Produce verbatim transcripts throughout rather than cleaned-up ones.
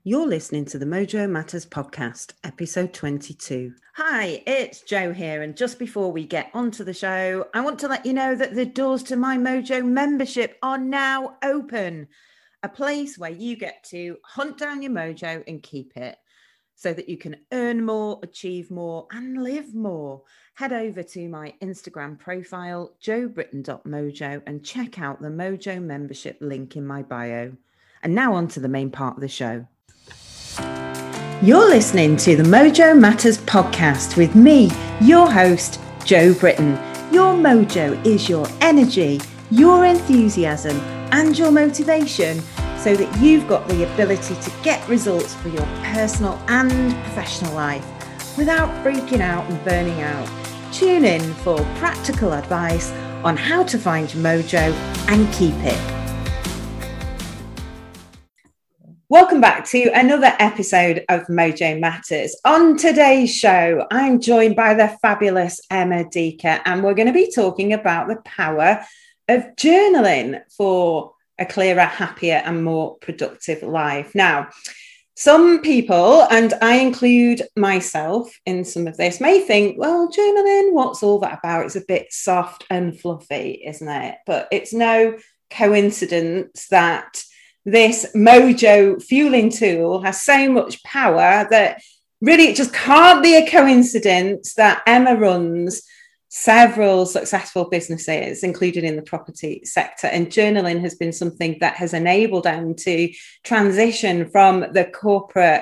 You're listening to the Mojo Matters podcast, episode twenty-two. Hi, it's Jo here. And just before we get onto the show, I want to let you know that the doors to my Mojo membership are now open. A place where you get to hunt down your mojo and keep it so that you can earn more, achieve more, and live more. Head over to my Instagram profile, jo britton dot mojo, and check out the Mojo membership link in my bio. And now on to the main part of the show. You're listening to the Mojo Matters podcast with me, your host, Jo Britton. Your mojo is your energy, your enthusiasm, and your motivation so that you've got the ability to get results for your personal and professional life without freaking out and burning out. Tune in for practical advice on how to find your mojo and keep it. Welcome back to another episode of Mojo Matters. On today's show, I'm joined by the fabulous Emma Deaker, and we're going to be talking about the power of journaling for a clearer, happier, and more productive life. Now, some people, and I include myself in some of this, may think, well, journaling, what's all that about? It's a bit soft and fluffy, isn't it? But it's no coincidence that this mojo fueling tool has so much power that really it just can't be a coincidence that Emma runs several successful businesses, including in the property sector. And journaling has been something that has enabled them to transition from the corporate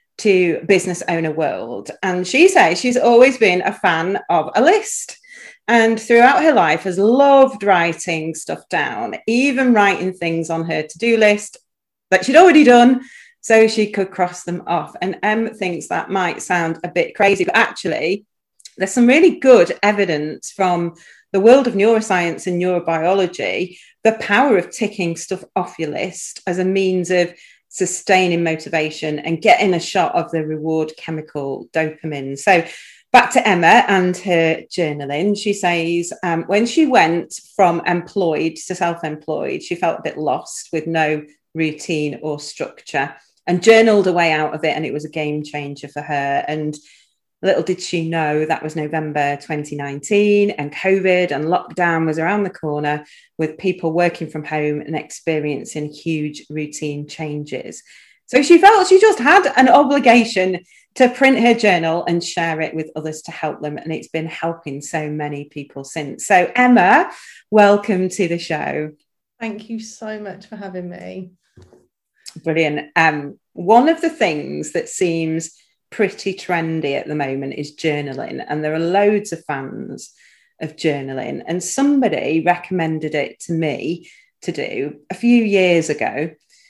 to business owner world. And she says she's always been a fan of a list. And throughout her life has loved writing stuff down, even writing things on her to-do list that she'd already done so she could cross them off. And Em thinks that might sound a bit crazy, but actually there's some really good evidence from the world of neuroscience and neurobiology, the power of ticking stuff off your list as a means of sustaining motivation and getting a shot of the reward chemical dopamine. So back to Emma and her journaling. She says um, when she went from employed to self-employed, she felt a bit lost with no routine or structure and journaled a way out of it. And it was a game changer for her. And little did she know that was November twenty nineteen and COVID and lockdown was around the corner with people working from home and experiencing huge routine changes. So she felt she just had an obligation to print her journal and share it with others to help them. And it's been helping so many people since. So Emma, welcome to the show. Thank you so much for having me. Brilliant. Um, one of the things that seems pretty trendy at the moment is journaling. And there are loads of fans of journaling. And somebody recommended it to me to do a few years ago.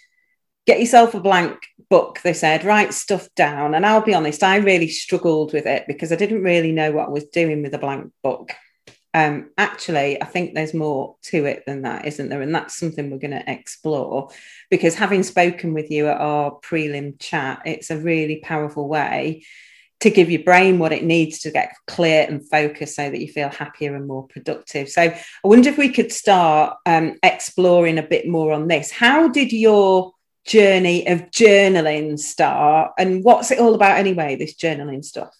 Get yourself a blank book, they said, write stuff down. And I'll be honest, I really struggled with it because I didn't really know what I was doing with a blank book. Um, actually, I think there's more to it than that, isn't there? And that's something we're going to explore because having spoken with you at our prelim chat, it's a really powerful way to give your brain what it needs to get clear and focused so that you feel happier and more productive. So I wonder if we could start um, exploring a bit more on this. How did your journey of journaling start and what's it all about anyway, this journaling stuff?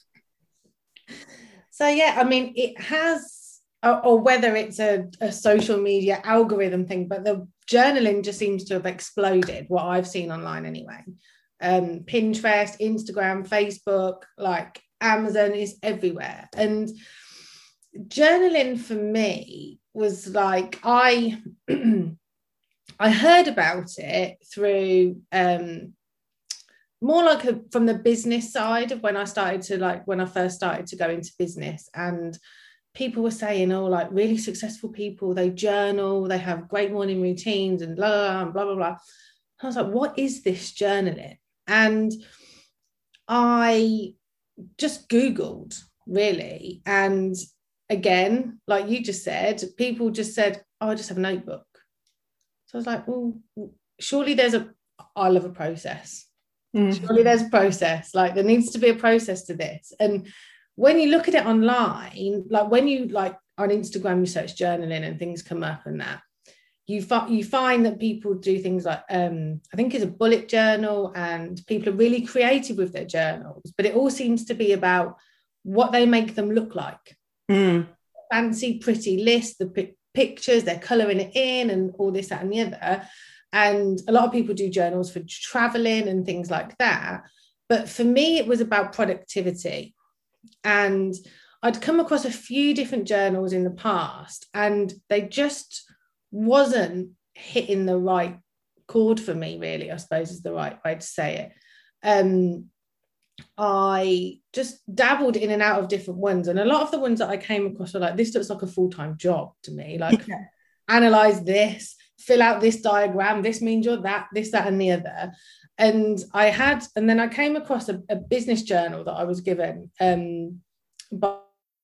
So yeah, I mean it has, or, or whether it's a, a social media algorithm thing, but the journaling just seems to have exploded, what I've seen online anyway. um Pinterest, Instagram, Facebook, like Amazon is everywhere. And journaling for me was like I I heard about it through um, more like a, from the business side of when I started to like, when I first started to go into business, and people were saying, oh, like really successful people, they journal, they have great morning routines and blah, blah, blah, blah. I was like, what is this journaling? And I just Googled really. And again, like you just said, people just said, oh, I just have a notebook. So I was like, well, surely there's a, I love a process. Mm-hmm. Surely there's a process. Like there needs to be a process to this. And when you look at it online, like when you like on Instagram, you search journaling and things come up and that, you, fi- you find that people do things like, um, I think it's a bullet journal, and people are really creative with their journals, but it all seems to be about what they make them look like. Mm. Fancy, pretty list, the p- pictures, they're colouring it in and all this, that and the other. And a lot of people do journals for traveling and things like that. But for me, it was about productivity. And I'd come across a few different journals in the past, and they just wasn't hitting the right chord for me, really, I suppose is the right way to say it. Um, I just dabbled in and out of different ones. And a lot of the ones that I came across were like, this looks like a full-time job to me. Like, yeah. Analyze this, fill out this diagram, this means you're that, this, that, and the other. And I had, and then I came across a, a business journal that I was given um, by,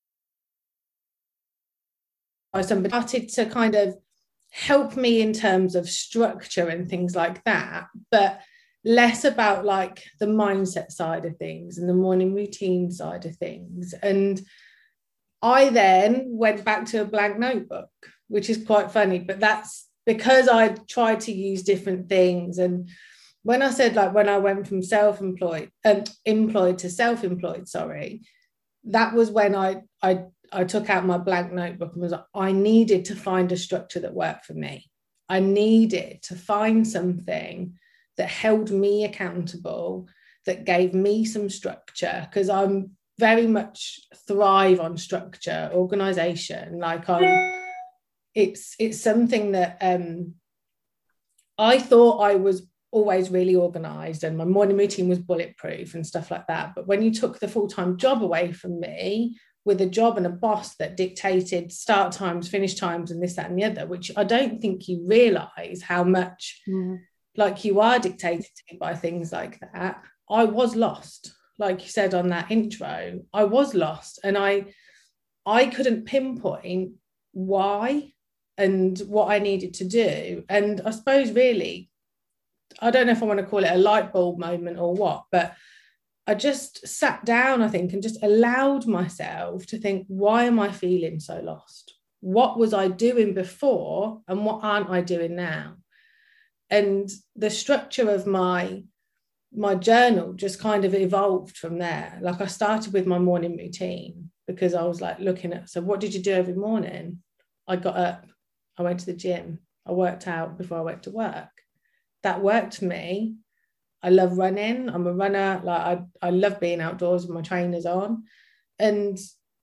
by somebody, started to kind of help me in terms of structure and things like that, but less about like the mindset side of things and the morning routine side of things. And I then went back to a blank notebook, which is quite funny, but that's because I tried to use different things. And when I said, like, when I went from self-employed and um, employed to self-employed, sorry, that was when I, I, I took out my blank notebook and was like, I needed to find a structure that worked for me. I needed to find something that held me accountable, that gave me some structure, because I'm very much thrive on structure, organization. Like I'm, it's it's something that um, I thought I was always really organized, and my morning routine was bulletproof and stuff like that. But when you took the full-time job away from me, with a job and a boss that dictated start times, finish times, and this, that, and the other, which I don't think you realize how much mm. like you are dictated to by things like that. I was lost. Like you said on that intro, I was lost, and I I couldn't pinpoint why and what I needed to do. And I suppose really, I don't know if I want to call it a light bulb moment or what, but I just sat down, I think, and just allowed myself to think, why am I feeling so lost? What was I doing before and what aren't I doing now? And the structure of my my journal just kind of evolved from there. Like I started with my morning routine because I was like looking at, so what did you do every morning? I got up, I went to the gym, I worked out before I went to work. That worked for me. I love running. I'm a runner. Like I, I love being outdoors with my trainers on. And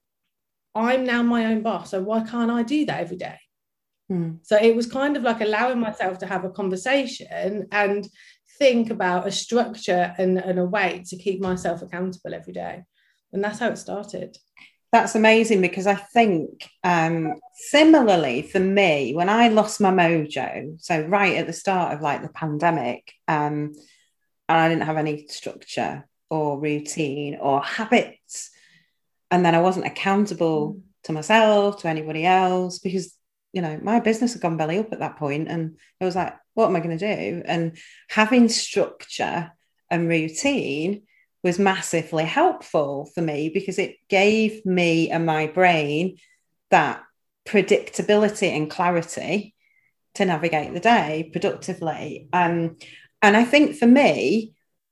I'm now my own boss. So why can't I do that every day? Hmm. So it was kind of like allowing myself to have a conversation and think about a structure and, and a way to keep myself accountable every day. And that's how it started. That's amazing, because I think um, similarly for me, when I lost my mojo, so right at the start of like the pandemic, um, and I didn't have any structure or routine or habits, and then I wasn't accountable mm. to myself, to anybody else, because, you know, my business had gone belly up at that point, and I was like, what am I going to do? And having structure and routine was massively helpful for me, because it gave me and my brain that predictability and clarity to navigate the day productively. Um, and I think for me,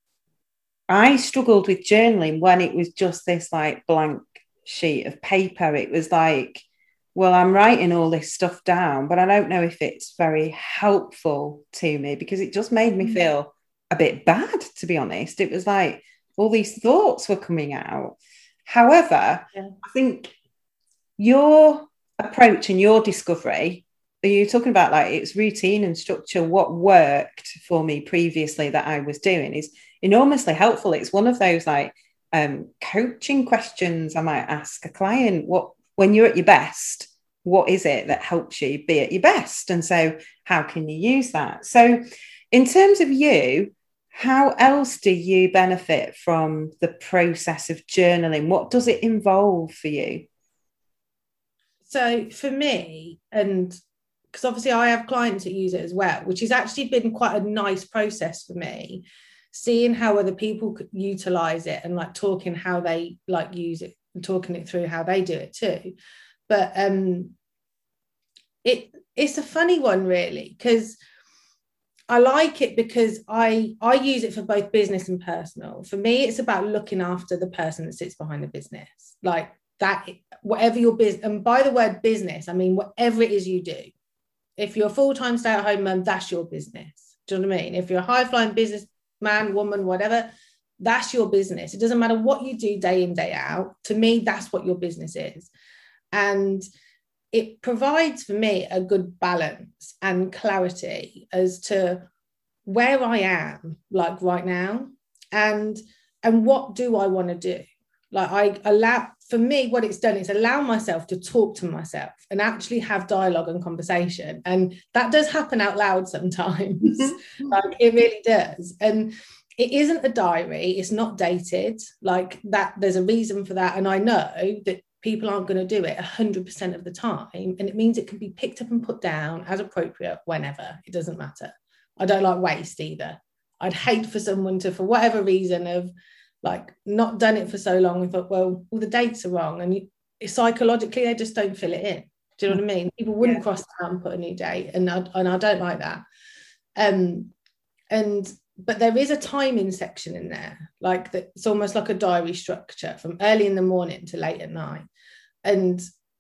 I struggled with journaling when it was just this like blank sheet of paper. It was like, well, I'm writing all this stuff down, but I don't know if it's very helpful to me, because it just made me feel a bit bad, to be honest. It was like all these thoughts were coming out. However, yeah. I think your approach and your discovery, are you talking about like it's routine and structure, what worked for me previously that I was doing is enormously helpful. It's one of those like um, coaching questions I might ask a client. What, when you're at your best, what is it that helps you be at your best? And so how can you use that? So in terms of you, how else do you benefit from the process of journaling? What does it involve for you? So for me, and because obviously I have clients that use it as well, which has actually been quite a nice process for me, seeing how other people could utilize it and like talking how they like use it and talking it through how they do it too. But um, it it's a funny one, really, because I like it because I I use it for both business and personal. For me, it's about looking after the person that sits behind the business, like that, whatever your business. And by the word business, I mean whatever it is you do. If you're a full-time stay-at-home mum, that's your business. Do you know what I mean? If you're a high-flying business man, woman, whatever, that's your business. It doesn't matter what you do day in, day out. To me, that's what your business is. And it provides for me a good balance and clarity as to where I am, like right now, and and what do I want to do. Like I allow, for me, what it's done is allow myself to talk to myself and actually have dialogue and conversation. And that does happen out loud sometimes. Like it really does. And it isn't a diary. It's not dated like that. There's a reason for that. And I know that people aren't going to do it one hundred percent of the time. And it means it can be picked up and put down as appropriate whenever. It doesn't matter. I don't like waste either. I'd hate for someone to, for whatever reason, of like not done it for so long and thought, well, all the dates are wrong. And you, psychologically, they just don't fill it in. Do you know what I mean? People wouldn't yeah. cross it out and put a new date. And I, and I don't like that. Um, and but there is a timing section in there, like that. It's almost like a diary structure from early in the morning to late at night. And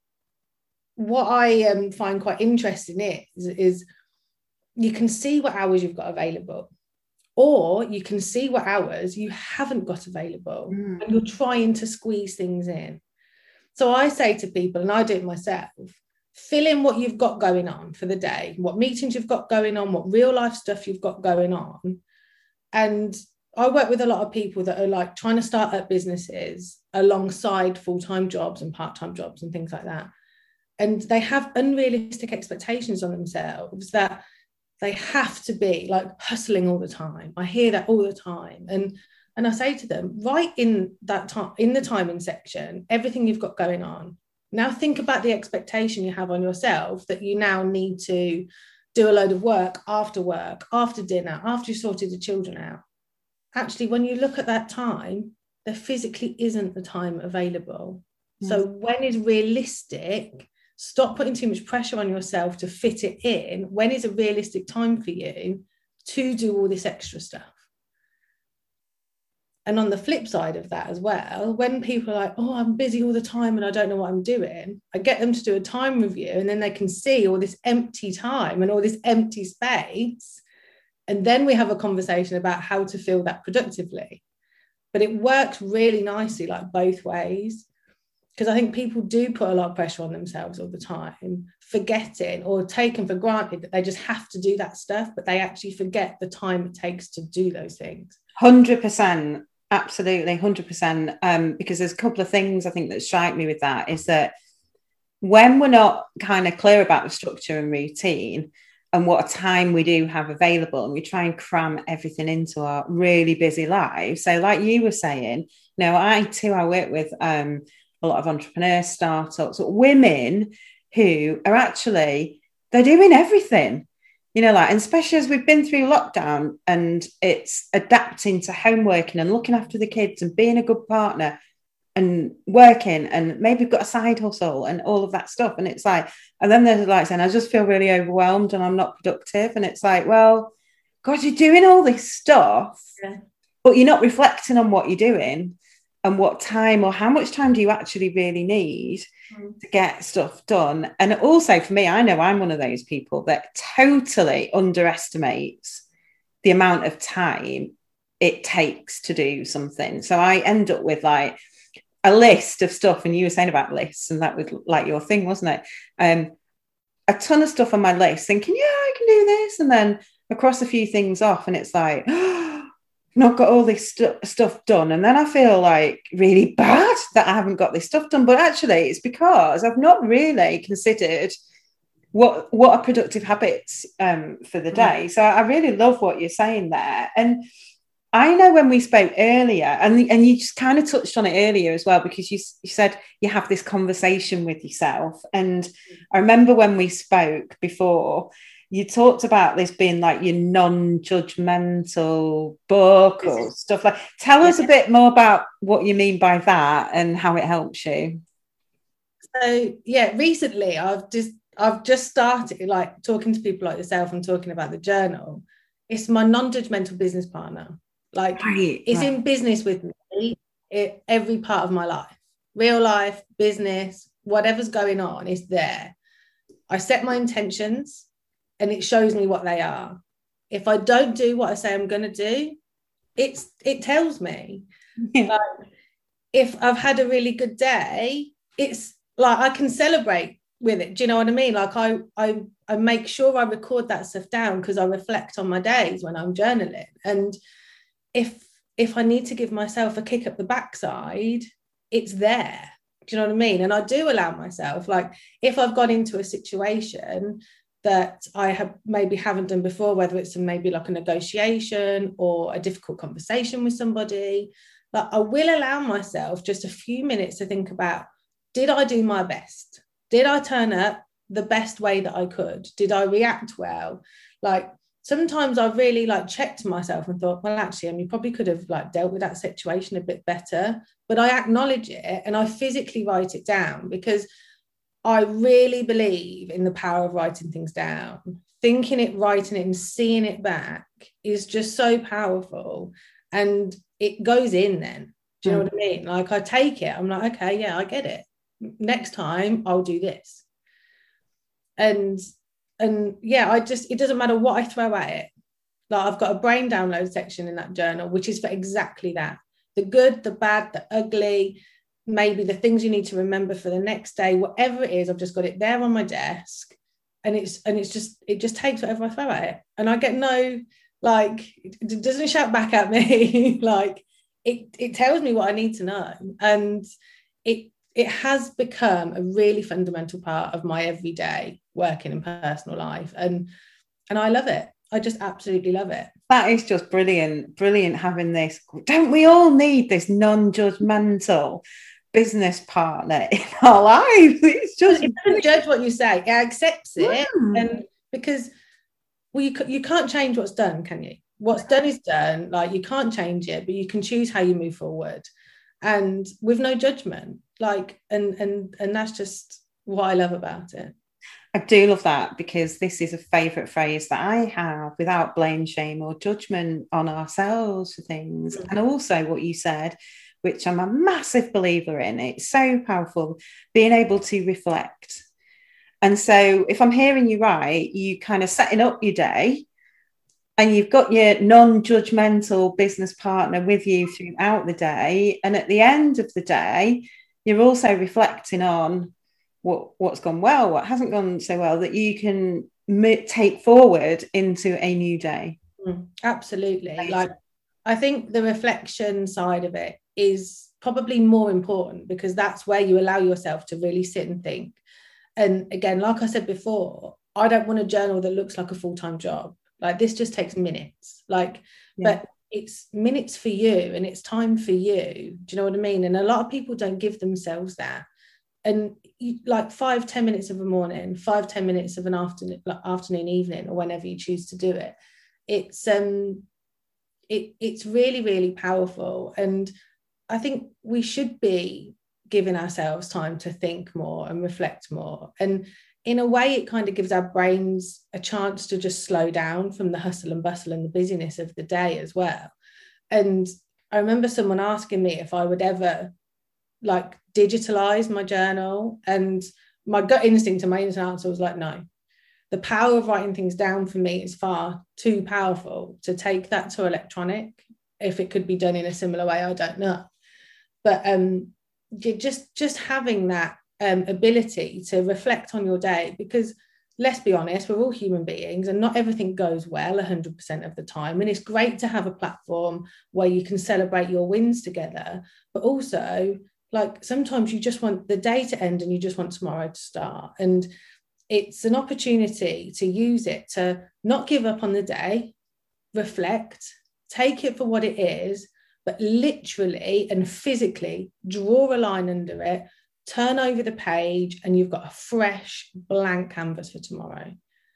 what I um, find quite interesting is, is you can see what hours you've got available, or you can see what hours you haven't got available, mm. and you're trying to squeeze things in. So I say to people, and I do it myself, fill in what you've got going on for the day, what meetings you've got going on, what real life stuff you've got going on. And I work with a lot of people that are like trying to start up businesses alongside full-time jobs and part-time jobs and things like that. And they have unrealistic expectations on themselves that they have to be like hustling all the time. I hear that all the time. And, and I say to them, write in that time, in the timing section, everything you've got going on. Now think about the expectation you have on yourself that you now need to do a load of work after work, after dinner, after you sorted the children out. Actually, when you look at that time, there physically isn't the time available. Mm. So when is realistic? Stop putting too much pressure on yourself to fit it in. When is a realistic time for you to do all this extra stuff? And on the flip side of that as well, when people are like, oh, I'm busy all the time and I don't know what I'm doing, I get them to do a time review, and then they can see all this empty time and all this empty space. And then we have a conversation about how to fill that productively. But it works really nicely, like both ways. Because I think people do put a lot of pressure on themselves all the time, forgetting or taking for granted that they just have to do that stuff, but they actually forget the time it takes to do those things. one hundred percent. Absolutely, one hundred percent. Um, because there's a couple of things I think that strike me with that is that when we're not kind of clear about the structure and routine and what time we do have available, and we try and cram everything into our really busy lives. So like you were saying, you know, I too, I work with um, a lot of entrepreneurs, startups, women who are actually, they're doing everything. You know, like, and especially as we've been through lockdown and it's adapting to home working and looking after the kids and being a good partner and working, and maybe got a side hustle and all of that stuff. And it's like, and then there's like saying, I just feel really overwhelmed and I'm not productive. And it's like, well, God, you're doing all this stuff, yeah. but you're not reflecting on what you're doing and what time or how much time do you actually really need mm. to get stuff done. And also for me, I know I'm one of those people that totally underestimates the amount of time it takes to do something. So I end up with like a list of stuff, and you were saying about lists, and that was like your thing, wasn't it? Um, a ton of stuff on my list thinking, yeah, I can do this. And then I cross a few things off and it's like, oh, not got all this stu- stuff done. And then I feel like really bad that I haven't got this stuff done. But actually it's because I've not really considered what what are productive habits um, for the day. So I really love what you're saying there. And I know when we spoke earlier, and, and you just kind of touched on it earlier as well, because you, you said you have this conversation with yourself. And I remember when we spoke before, you talked about this being like your non-judgmental book or stuff like. Tell us a bit more about what you mean by that and how it helps you. So yeah, recently I've just I've just started like talking to people like yourself and talking about the journal. It's my non-judgmental business partner. Like Right, it's right. in business with me it, every part of my life, real life, business, whatever's going on is there. I set my intentions and it shows me what they are. If I don't do what I say I'm going to do, it's it tells me. Yeah. Like, if I've had a really good day, it's like I can celebrate with it. Do you know what I mean? Like I I I make sure I record that stuff down because I reflect on my days when I'm journaling. And if if I need to give myself a kick up the backside, it's there. Do you know what I mean? And I do allow myself, like if I've got into a situation that I have maybe haven't done before, whether it's maybe like a negotiation or a difficult conversation with somebody, but I will allow myself just a few minutes to think about, did I do my best? Did I turn up the best way that I could? Did I react well? Like sometimes I really like checked myself and thought, well, actually, I mean, you probably could have like dealt with that situation a bit better, but I acknowledge it and I physically write it down because I really believe in the power of writing things down. Thinking it, writing it and seeing it back is just so powerful. And it goes in then. Do you know Mm. what I mean? Like I take it, I'm like, okay, yeah, I get it. Next time I'll do this. And and yeah, I just, it doesn't matter what I throw at it. Like I've got a brain download section in that journal, which is for exactly that. The good, the bad, the ugly, maybe the things you need to remember for the next day, whatever it is, I've just got it there on my desk. And it's and it's just, it just takes whatever I throw at it. And I get no, like, it doesn't shout back at me. Like it, it tells me what I need to know. And it it has become a really fundamental part of my everyday working and personal life. And and I love it. I just absolutely love it. That is just brilliant, brilliant having this. Don't we all need this non-judgmental business partner in our lives? It's just It doesn't judge what you say, it accepts it. Mm. And because well, you, you can't change what's done, can you? What's done is done. Like you can't change it, but you can choose how you move forward, and with no judgment. Like, and and and that's just what I love about it. I do love that because this is a favourite phrase that I have without blame, shame, or judgment on ourselves for things. Mm. And also what you said, which I'm a massive believer in, it's so powerful, being able to reflect. And so if I'm hearing you right, you kind of setting up your day and you've got your non-judgmental business partner with you throughout the day. And at the end of the day, you're also reflecting on what, what's gone well, what hasn't gone so well, that you can m- take forward into a new day. Mm, absolutely. Like, I think the reflection side of it is probably more important because that's where you allow yourself to really sit and think. And again, like I said before, I don't want a journal that looks like a full-time job. Like this just takes minutes. Like, yeah. But it's minutes for you and it's time for you. Do you know what I mean? And a lot of people don't give themselves that. And you, like five, ten minutes of a morning, five, ten minutes of an afternoon, like afternoon, evening, or whenever you choose to do it. It's um, it it's really, really powerful. And I think we should be giving ourselves time to think more and reflect more. And in a way, it kind of gives our brains a chance to just slow down from the hustle and bustle and the busyness of the day as well. And I remember someone asking me if I would ever like digitalize my journal, and my gut instinct and my instant answer was like, no. The power of writing things down for me is far too powerful to take that to electronic. If it could be done in a similar way, I don't know. But um, just just having that um, ability to reflect on your day, because let's be honest, we're all human beings and not everything goes well one hundred percent of the time. And it's great to have a platform where you can celebrate your wins together, but also like sometimes you just want the day to end and you just want tomorrow to start. And it's an opportunity to use it to not give up on the day, reflect, take it for what it is, but literally and physically draw a line under it, turn over the page, and you've got a fresh blank canvas for tomorrow.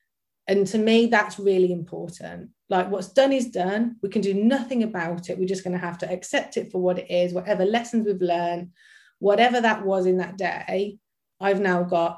And to me, that's really important. Like what's done is done. We can do nothing about it. We're just going to have to accept it for what it is, whatever lessons we've learned, whatever that was in that day. I've now got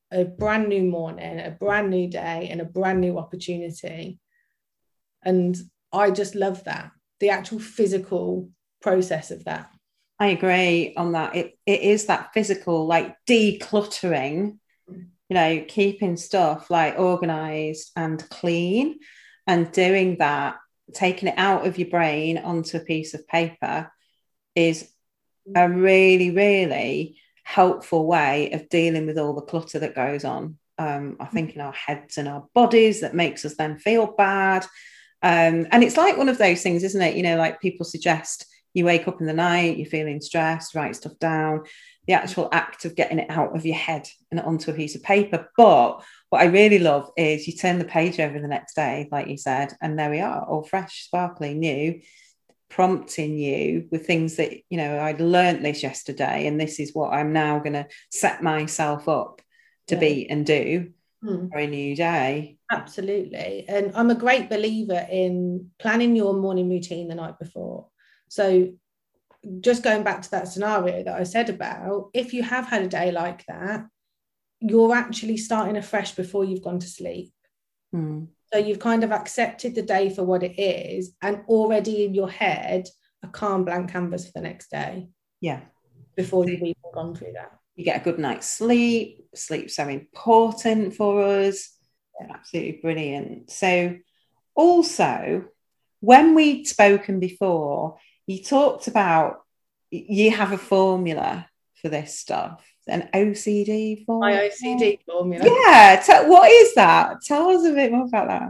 a brand new morning, a brand new day, and a brand new opportunity. And I just love that, the actual physical process of that. I agree on that. It it is that physical, like decluttering, you know, keeping stuff like organized and clean, and doing that, taking it out of your brain onto a piece of paper is a really, really helpful way of dealing with all the clutter that goes on. Um, I think in our heads and our bodies that makes us then feel bad. Um, and it's like one of those things, isn't it? You know, like people suggest you wake up in the night, you're feeling stressed, write stuff down, the actual act of getting it out of your head and onto a piece of paper. But what I really love is you turn the page over the next day, like you said, and there we are, all fresh, sparkling, new, prompting you with things that, you know, I'd learned this yesterday, and this is what I'm now going to set myself up to yeah. be and do hmm. for a new day. Absolutely. And I'm a great believer in planning your morning routine the night before. So just going back to that scenario that I said about, if you have had a day like that, you're actually starting afresh before you've gone to sleep. Hmm. So you've kind of accepted the day for what it is, and already in your head, a calm blank canvas for the next day. Yeah. Before you've even gone through that. You get a good night's sleep. Sleep's so important for us. Yeah. Absolutely brilliant. So also, when we'd spoken before, you talked about you have a formula for this stuff, an O C D formula. My O C D formula. Yeah. T- what is that? Tell us a bit more about that.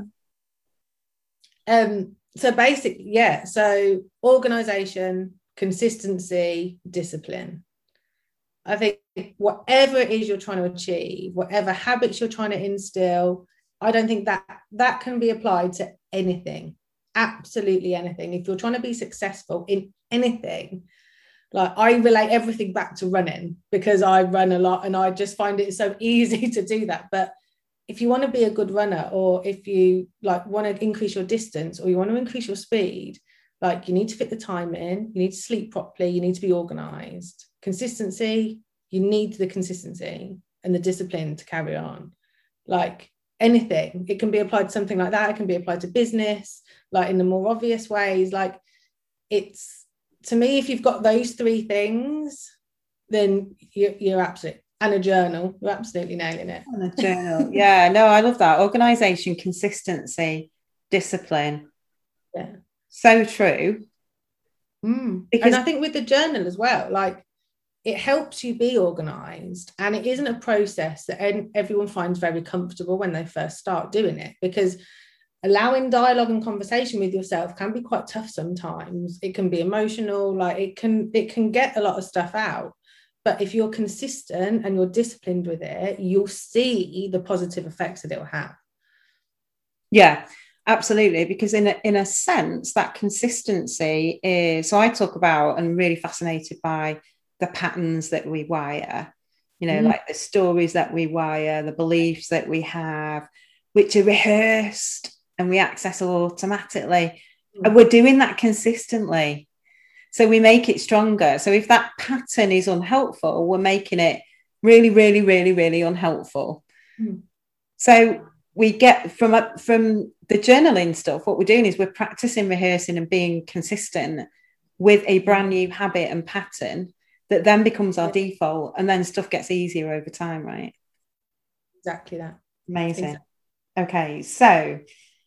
Um. So basically, yeah. So organisation, consistency, discipline. I think whatever it is you're trying to achieve, whatever habits you're trying to instill, I don't think that that can be applied to anything. Absolutely anything. If you're trying to be successful in anything, like I relate everything back to running, because I run a lot and I just find it so easy to do that. But if you want to be a good runner, or if you like want to increase your distance, or you want to increase your speed, like you need to fit the time in, you need to sleep properly, you need to be organized. Consistency, you need the consistency and the discipline to carry on. Like anything, it can be applied to something like that. It can be applied to business, like in the more obvious ways. Like it's, to me, if you've got those three things, then you're, you're absolutely, and a journal, you're absolutely nailing it. And a journal. Yeah, no, I love that. Organisation, consistency, discipline. Yeah. So true. Mm. Because and I think with the journal as well, like it helps you be organised, and it isn't a process that everyone finds very comfortable when they first start doing it, because allowing dialogue and conversation with yourself can be quite tough sometimes. It can be emotional, like it can it can get a lot of stuff out. But if you're consistent and you're disciplined with it, you'll see the positive effects that it will have. Yeah, absolutely. Because in a, in a sense, that consistency is, so I talk about and really fascinated by the patterns that we wire, you know, mm. like the stories that we wire, the beliefs that we have, which are rehearsed and we access automatically. Mm. And we're doing that consistently. So we make it stronger. So if that pattern is unhelpful, we're making it really, really, really, really unhelpful. Mm. So we get from up from the journaling stuff, what we're doing is we're practicing, rehearsing and being consistent with a brand new habit and pattern that then becomes our yeah. default, and then stuff gets easier over time, right? Exactly that. Amazing. Exactly. Okay, so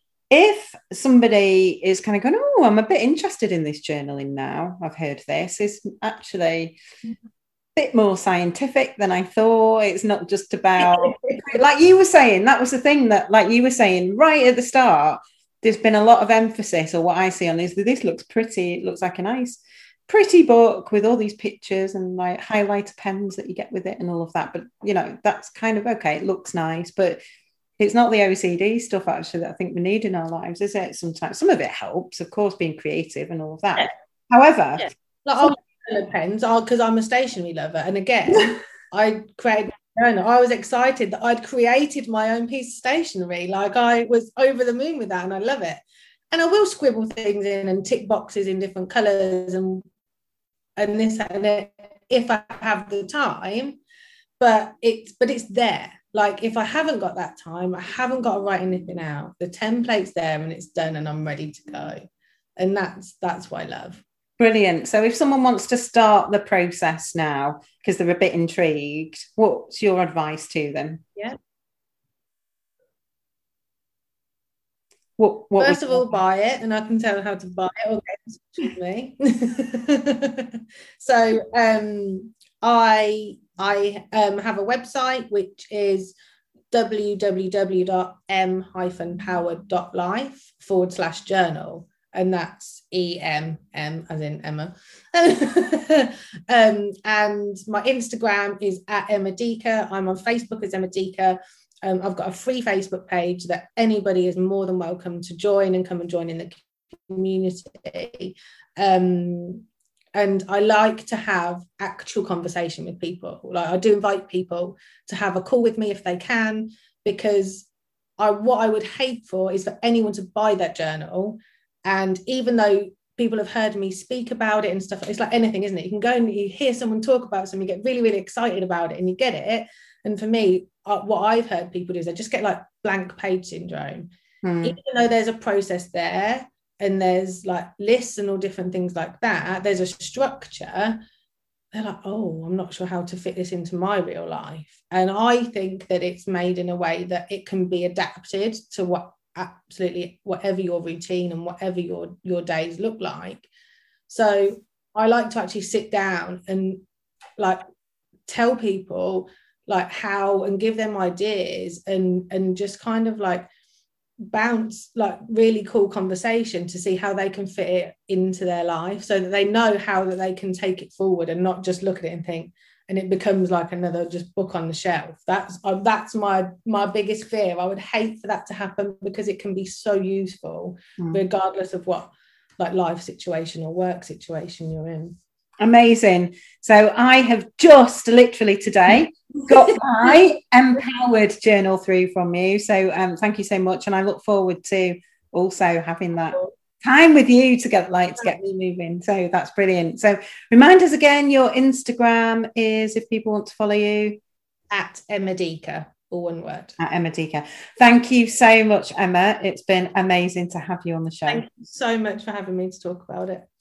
if somebody is kind of going, oh, I'm a bit interested in this journaling now, I've heard this, it's actually a bit more scientific than I thought. It's not just about, like you were saying, that was the thing that, like you were saying right at the start, there's been a lot of emphasis, or what I see on is that this looks pretty, it looks like a nice, pretty book with all these pictures and like highlighter pens that you get with it and all of that. But, you know, that's kind of okay, it looks nice, but it's not the O C D stuff actually that I think we need in our lives, is it? Sometimes some of it helps, of course, being creative and all of that. Yeah. However, yeah. like some- I'll pens because I'm a stationery lover, and again, I created. I was excited that I'd created my own piece of stationery. Like I was over the moon with that, and I love it. And I will scribble things in and tick boxes in different colours and and this and that if I have the time. But it's but it's there. like if I haven't got that time, I haven't got to write anything out. The template's there and it's done and I'm ready to go. And that's that's what I love. Brilliant. So if someone wants to start the process now because they're a bit intrigued, what's your advice to them? Yeah. What, what First of all, buy it, and I can tell how to buy it. Okay, with me. So um, I I um, have a website which is w w w dot m dash powered dot life forward slash journal, and that's E M M as in Emma. um, and my Instagram is at Emma Dika. I'm on Facebook as Emma Dika. Um, I've got a free Facebook page that anybody is more than welcome to join and come and join in the community. Um, and I like to have actual conversation with people. Like I do invite people to have a call with me if they can, because I, what I would hate for is for anyone to buy that journal. And even though people have heard me speak about it and stuff, it's like anything, isn't it? You can go and you hear someone talk about something, you get really, really excited about it and you get it. And for me, uh, what I've heard people do is they just get like blank page syndrome. Mm. Even though there's a process there and there's like lists and all different things like that, there's a structure. They're like, oh, I'm not sure how to fit this into my real life. And I think that it's made in a way that it can be adapted to what absolutely whatever your routine and whatever your your days look like. So I like to actually sit down and like tell people like how and give them ideas and and just kind of like bounce like really cool conversation to see how they can fit it into their life so that they know how that they can take it forward and not just look at it and think and it becomes like another just book on the shelf. That's uh, that's my my biggest fear. I would hate for that to happen because it can be so useful mm. regardless of what like life situation or work situation you're in. Amazing. So I have just literally today got my empowered journal through from you. So um, thank you so much. And I look forward to also having that time with you to get like to get me moving. So that's brilliant. So remind us again, your Instagram is, if people want to follow you, at Emma Dika, all one word. At Emma Dika. Thank you so much, Emma. It's been amazing to have you on the show. Thank you so much for having me to talk about it.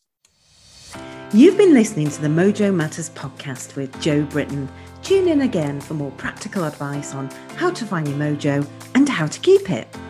You've been listening to the Mojo Matters podcast with Jo Britton. Tune in again for more practical advice on how to find your mojo and how to keep it.